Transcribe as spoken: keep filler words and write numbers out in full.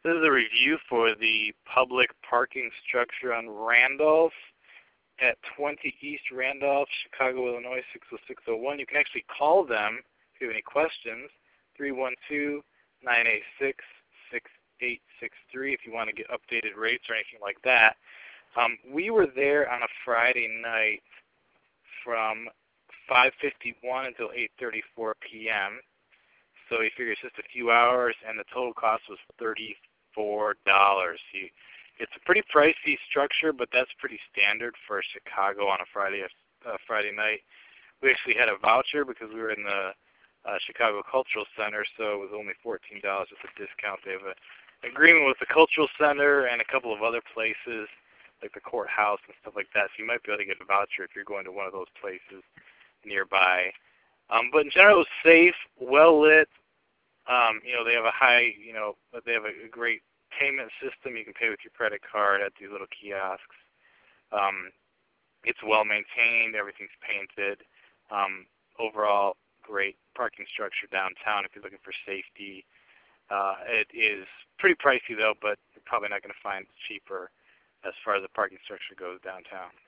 This is a review for the public parking structure on Randolph at twenty East Randolph, Chicago, Illinois, six oh six oh one. You can actually call them if you have any questions, three one two, nine eight six, six eight six three if you want to get updated rates or anything like that. Um, we were there on a Friday night from five fifty-one until eight thirty-four p m So you figure it's just a few hours, and the total cost was thirty-four dollars. You, it's a pretty pricey structure, but that's pretty standard for Chicago on a Friday uh, Friday night. We actually had a voucher because we were in the uh, Chicago Cultural Center, so it was only fourteen dollars with a discount. They have an agreement with the Cultural Center and a couple of other places, like the courthouse and stuff like that, so you might be able to get a voucher if you're going to one of those places nearby. Um, but in general, it was safe, well lit. Um, you know, they have a high, you know, they have a, a great payment system. You can pay with your credit card at these little kiosks. Um, it's well maintained. Everything's painted. Um, overall, great parking structure downtown if you're looking for safety. Uh, it is pretty pricey though, but you're probably not going to find cheaper as far as the parking structure goes downtown.